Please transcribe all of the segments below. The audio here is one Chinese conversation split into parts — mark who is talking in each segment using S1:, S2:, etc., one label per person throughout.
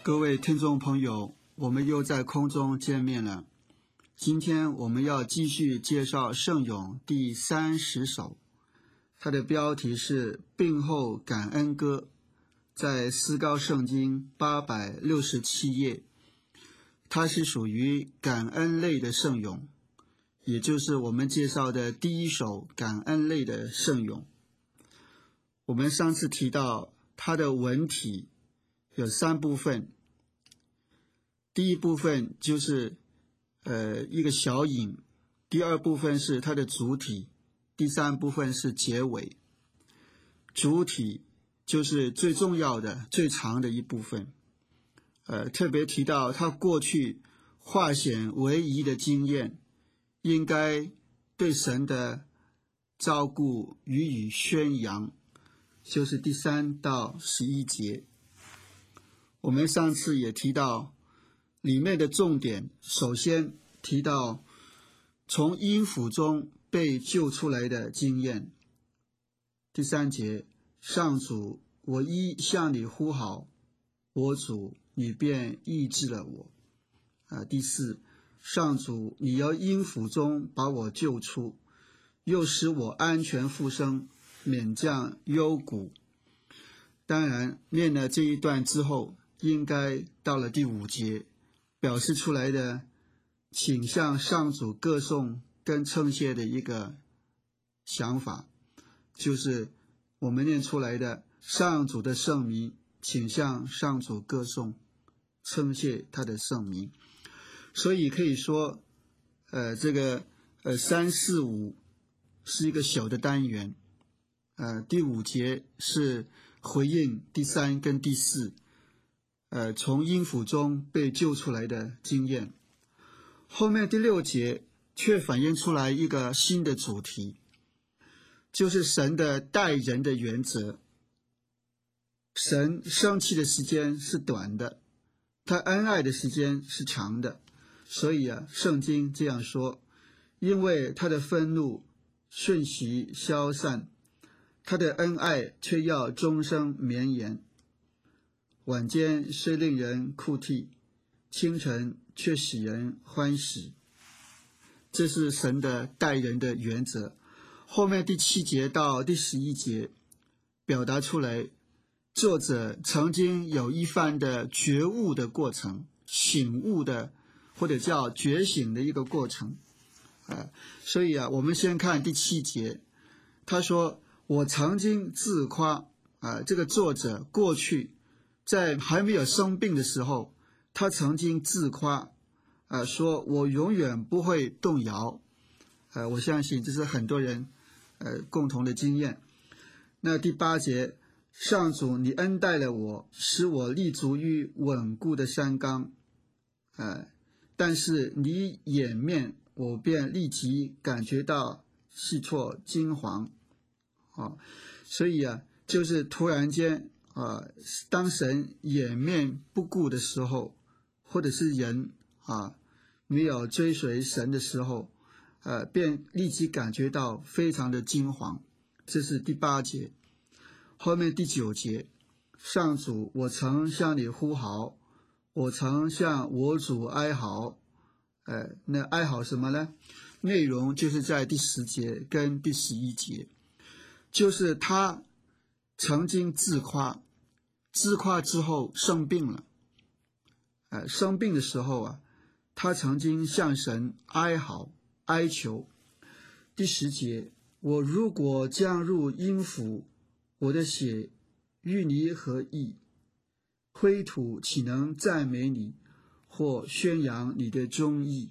S1: 各位听众朋友，我们又在空中见面了。今天我们要继续介绍圣咏第30首，它的标题是病后感恩歌，在思高圣经867页。它是属于感恩类的圣咏，也就是我们介绍的第一首感恩类的圣咏。我们上次提到它的文体有3部分，第一部分就是一个小引，第二部分是它的主体，第三部分是结尾。主体就是最重要的、最长的一部分，特别提到他过去化险为夷的经验，应该对神的照顾予以宣扬，就是第3到11节。我们上次也提到里面的重点，首先提到从阴府中被救出来的经验。第3节，上主，我一向你呼号，我主，你便医治了我。第4，上主，你由阴府中把我救出，又使我安全复生，免降幽谷。当然，念了这一段之后，应该到了第5节，表示出来的请向上主歌颂跟称谢的一个想法，就是我们念出来的上主的圣名，请向上主歌颂称谢他的圣名。所以可以说这个3、4、5是一个小的单元，第5节是回应第3跟第4从阴府中被救出来的经验。后面第6节却反映出来一个新的主题，就是神的待人的原则。神生气的时间是短的，他恩爱的时间是长的。所以圣经这样说，因为他的愤怒瞬息消散，他的恩爱却要终生绵延。晚间虽令人哭泣，清晨却使人欢喜。这是神的待人的原则。后面第7节到第11节表达出来，作者曾经有一番的觉悟的过程，醒悟的或者叫觉醒的一个过程。所以我们先看第7节，他说我曾经自夸，这个作者过去在还没有生病的时候，他曾经自夸，说我永远不会动摇。我相信这是很多人共同的经验。那第8节，上主你恩待了我，使我立足于稳固的山冈，但是你掩面，我便立即感觉到细挫惊惶。所以就是突然间当神掩面不顾的时候，或者是人没有追随神的时候，便立即感觉到非常的惊惶。这是第8节。后面第9节，上主，我曾向你呼号，我曾向我主哀嚎。那哀嚎什么呢？内容就是在第10节跟第11节，就是他曾经自夸之后生病了，生病的时候他曾经向神哀嚎哀求。第10节，我如果将入阴府，我的血与你何异？灰土岂能赞美你，或宣扬你的忠义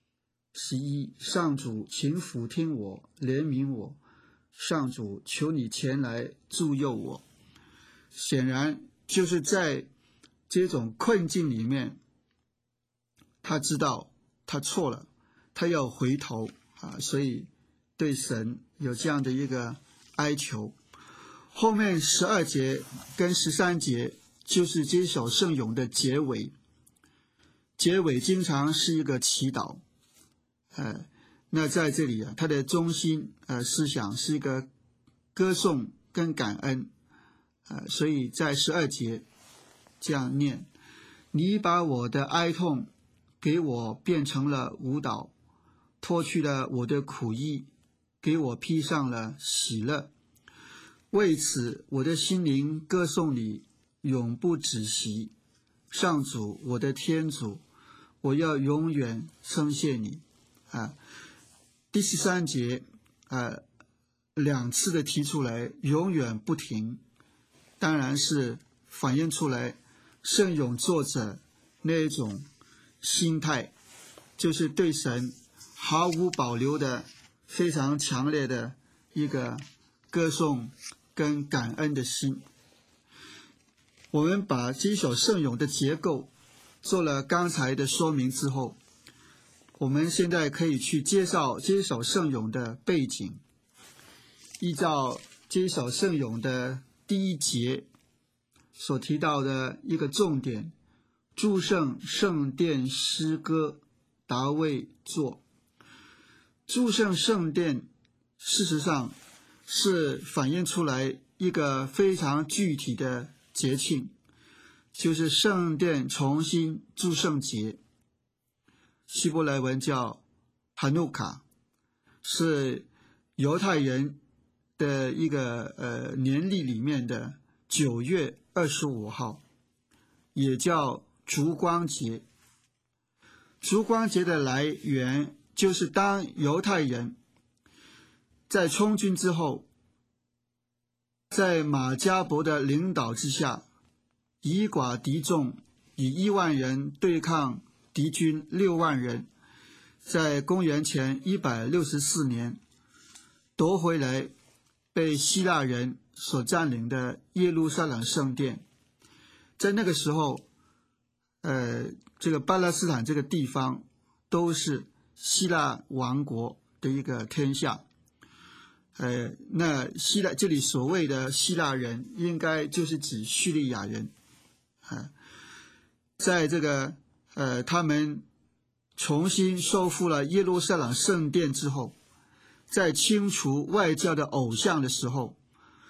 S1: ？11，上主，请俯听我，怜悯我，上主，求你前来助佑我。显然就是在这种困境里面，他知道他错了，他要回头所以对神有这样的一个哀求。后面12节跟13节就是这首圣咏的结尾，结尾经常是一个祈祷。那在这里它的中心思想是一个歌颂跟感恩。所以在12节这样念， 你把我的哀痛给我变成了舞蹈，脱去了我的苦役，给我披上了喜乐。为此，我的心灵歌颂你，永不止息。上主，我的天主，我要永远称谢你。第13节2次的提出来，永远不停，当然是反映出来圣咏作者那一种心态，就是对神毫无保留的非常强烈的一个歌颂跟感恩的心。我们把这首圣咏的结构做了刚才的说明之后，我们现在可以去介绍这首圣咏的背景。依照这首圣咏的第1节所提到的一个重点，祝圣圣殿诗歌，达味作。祝圣圣殿事实上是反映出来一个非常具体的节庆，就是圣殿重新祝圣节，希伯来文叫哈努卡，是犹太人的一个年历里面的9月25号，也叫烛光节。烛光节的来源就是当犹太人在充军之后，在马加伯的领导之下，以寡敌众，以1万人对抗敌军6万人，在公元前164年夺回来被希腊人所占领的耶路撒冷圣殿。在那个时候，这个巴勒斯坦这个地方都是希腊王国的一个天下。那这里所谓的希腊人，应该就是指叙利亚人。在这个他们重新收复了耶路撒冷圣殿之后，在清除外教的偶像的时候，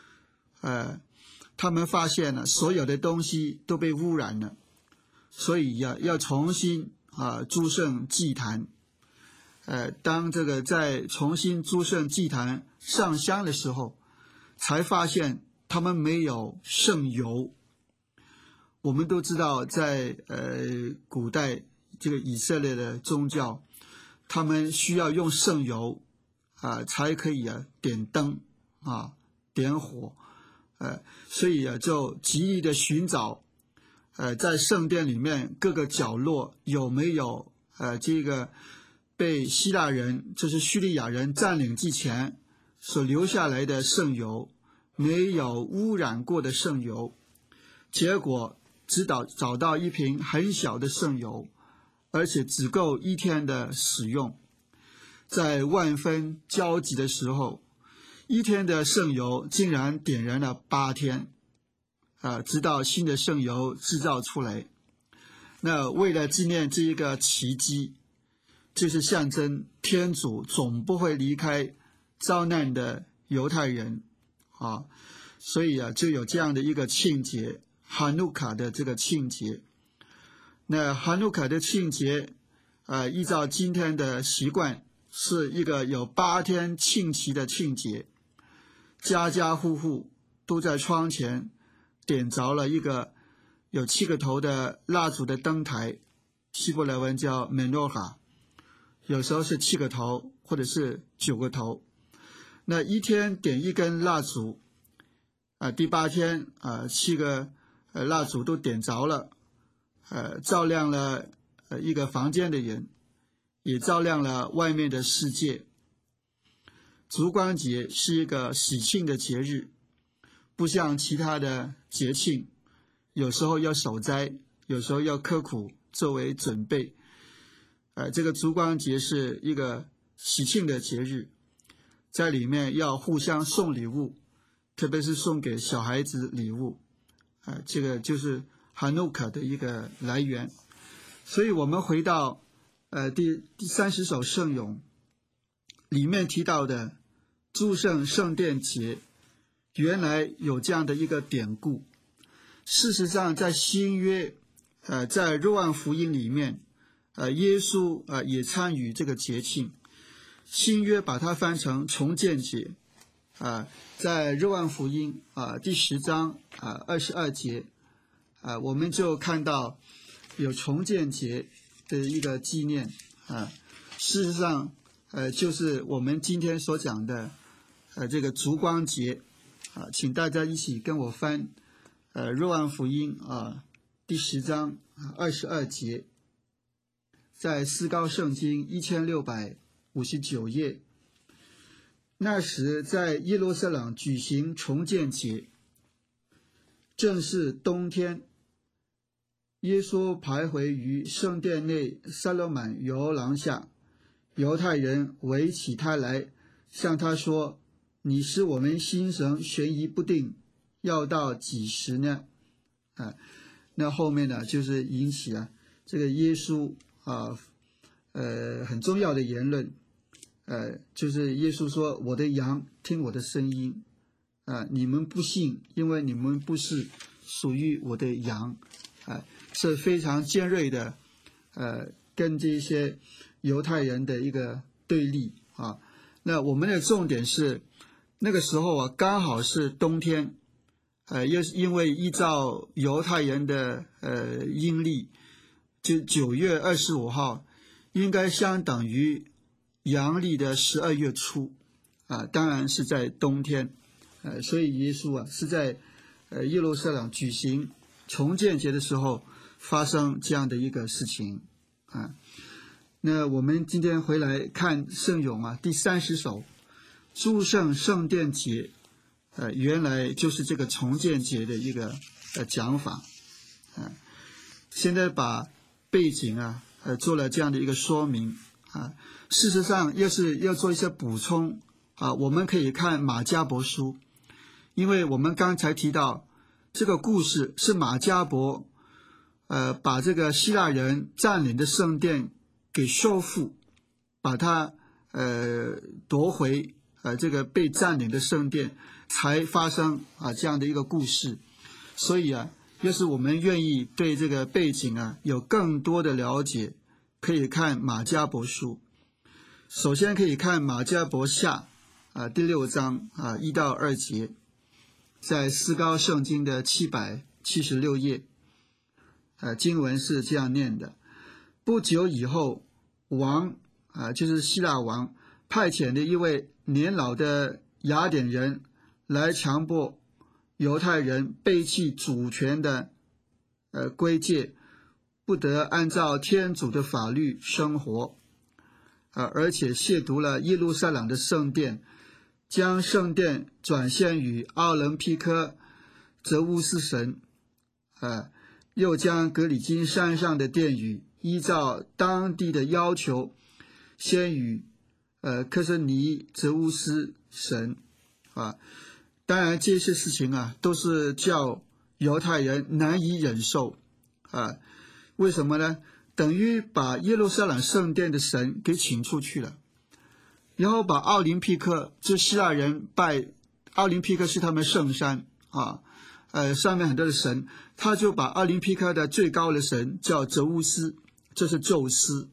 S1: 他们发现了所有的东西都被污染了，所以要重新诸圣祭坛。当这个在重新诸圣祭坛上香的时候，才发现他们没有圣油。我们都知道在古代这个以色列的宗教，他们需要用圣油才可以点灯点火，所以就极力的寻找在圣殿里面各个角落有没有这个被希腊人，就是叙利亚人占领之前所留下来的圣油，没有污染过的圣油。结果只找到一瓶很小的圣油，而且只够1天的使用。在万分焦急的时候，1天的圣油竟然点燃了8天，直到新的圣油制造出来。那为了纪念这一个奇迹，就是象征天主总不会离开遭难的犹太人所以就有这样的一个庆节，哈努卡的这个庆节。那哈努卡的庆节依照今天的习惯，是一个有8天庆期的庆节，家家户户都在窗前点着了一个有7个头的蜡烛的灯台，希伯来文叫 menorah， 有时候是7个头或者是9个头。那1天点1根蜡烛，第8天7个蜡烛都点着了，照亮了一个房间的人，也照亮了外面的世界。烛光节是一个喜庆的节日，不像其他的节庆，有时候要守斋，有时候要刻苦作为准备。这个烛光节是一个喜庆的节日，在里面要互相送礼物，特别是送给小孩子礼物。这个就是哈努卡的一个来源。所以我们回到第30首圣咏里面提到的祝圣圣殿节，原来有这样的一个典故。事实上在新约在若望福音里面，耶稣也参与这个节庆。新约把它翻成重建节，在若望福音第10章22节，我们就看到有重建节的一个纪念事实上就是我们今天所讲的这个烛光节请大家一起跟我翻若望福音第10章22节，在思高圣经1659页。那时在耶路撒冷举行重建节，正是冬天。耶稣徘徊于圣殿内撒罗满游廊下，犹太人围起他来，向他说：“你使我们心神悬疑不定，要到几时呢？”那后面呢，就是引起这个耶稣很重要的言论，就是耶稣说：“我的羊听我的声音，你们不信，因为你们不是属于我的羊。”是非常尖锐的，跟这些犹太人的一个对立那我们的重点是，那个时候刚好是冬天，又是因为依照犹太人的阴历，就9月25号，应该相等于阳历的12月初，当然是在冬天，所以耶稣是在耶路撒冷举行重建节的时候发生这样的一个事情那我们今天回来看圣咏第30首诸圣圣殿节，原来就是这个重建节的一个讲法现在把背景做了这样的一个说明事实上要做一些补充我们可以看马加伯书，因为我们刚才提到这个故事是马加伯把这个希腊人占领的圣殿给收复，把它夺回这个被占领的圣殿，才发生这样的一个故事。所以要是我们愿意对这个背景有更多的了解，可以看马加伯书。首先可以看马加伯下第6章1到2节，在思高圣经的776页经文是这样念的：不久以后，王就是希腊王派遣的一位年老的雅典人来强迫犹太人背弃主权的规戒，不得按照天主的法律生活而且亵渎了耶路撒冷的圣殿，将圣殿转献于奥林匹克泽乌斯神又将格里金山上的殿宇依照当地的要求献与克什尼泽乌斯神当然这些事情都是叫犹太人难以忍受为什么呢？等于把耶路撒冷圣殿的神给请出去了，然后把奥林匹克，这希腊人拜奥林匹克是他们圣山上面很多的神，他就把奥林匹克的最高的神叫泽乌斯，这是宙斯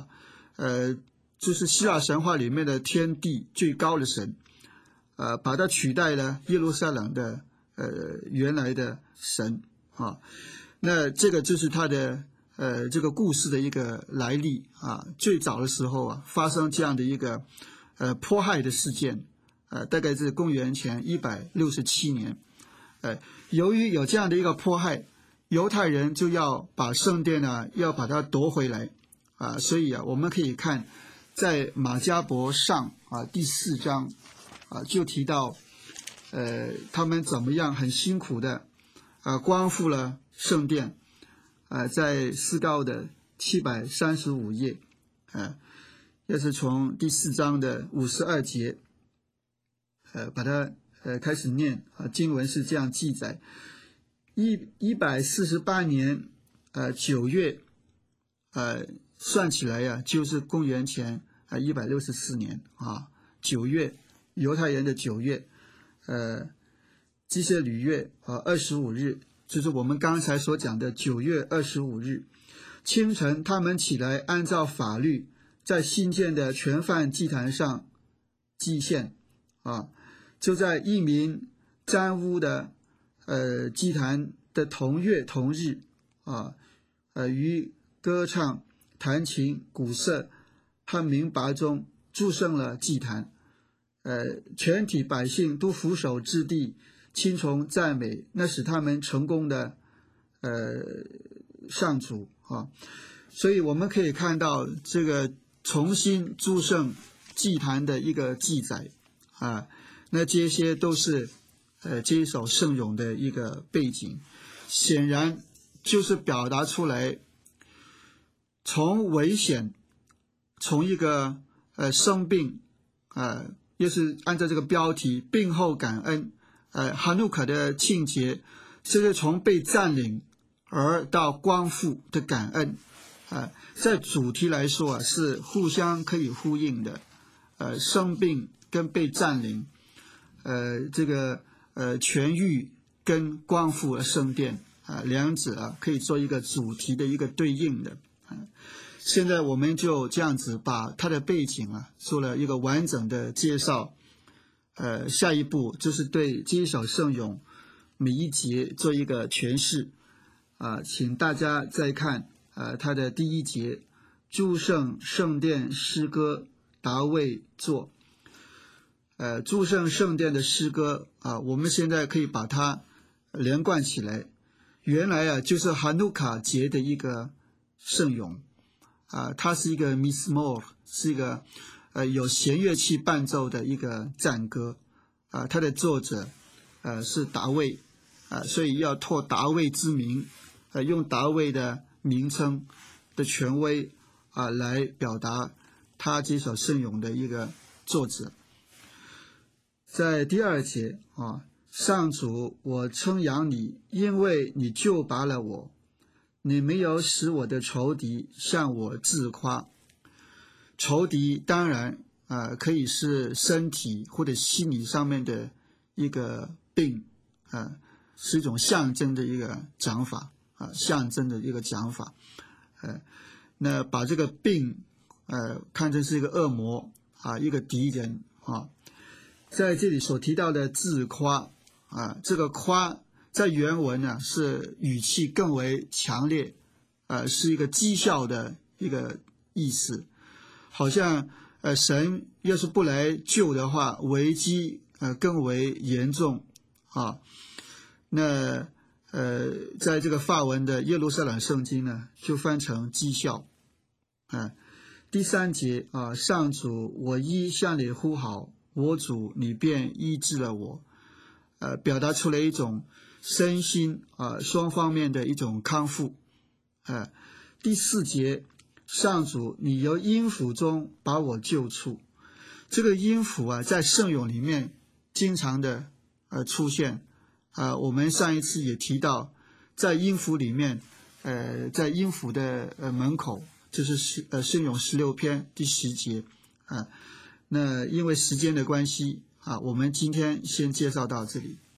S1: 就是希腊神话里面的天地最高的神把它取代了耶路撒冷的原来的神那这个就是他的这个故事的一个来历最早的时候发生这样的一个迫害的事件大概是公元前167年由于有这样的一个迫害，犹太人就要把圣殿要把它夺回来所以我们可以看在马加伯上第4章就提到他们怎么样很辛苦的光复了圣殿在思高的735页要是从第4章的52节把它开始念经文是这样记载148年9月算起来就是公元前164年9月犹太人的9月基色吕月25日就是我们刚才所讲的9月25日清晨，他们起来按照法律在新建的全燔祭坛上祭献就在一民沾污的祭坛的同月同日于歌唱、弹琴、鼓瑟和鸣拔中祝圣了祭坛。全体百姓都俯首至地，亲从赞美那使他们成功的上主所以我们可以看到这个重新祝圣祭坛的一个记载那这些都是这一首圣咏的一个背景，显然就是表达出来从危险，从一个生病又是按照这个标题病后感恩哈努卡的庆节，这是从被占领而到光复的感恩在主题来说是互相可以呼应的生病跟被占领这个痊愈跟光复的圣殿两者可以做一个主题的一个对应的现在我们就这样子把它的背景做了一个完整的介绍下一步就是对这一首圣咏每一节做一个诠释请大家再看它的第1节祝圣圣殿诗歌达味作祝圣圣殿的诗歌我们现在可以把它连贯起来，原来就是哈努卡节的一个圣咏它是一个 Mizmor， 是一个有弦乐器伴奏的一个赞歌它的作者是达味所以要托达味之名用达味的名称的权威来表达他这首圣咏的一个作者。在第2节上主，我称扬你，因为你救拔了我，你没有使我的仇敌向我自夸。仇敌当然可以是身体或者心理上面的一个病是一种象征的一个讲法象征的一个讲法那把这个病看成是一个恶魔一个敌人在这里所提到的自夸这个夸在原文是语气更为强烈是一个讥笑的一个意思，好像神要是不来救的话危机更为严重那在这个法文的耶路撒冷圣经呢就翻成讥笑第3节上主，我一向你呼号，我主你便医治了我表达出了一种身心双方面的一种康复第4节上主，你由阴府中把我救出。这个阴府在圣咏里面经常的出现我们上一次也提到在阴府里面在阴府的门口就是圣咏16篇第10节那因为时间的关系我们今天先介绍到这里。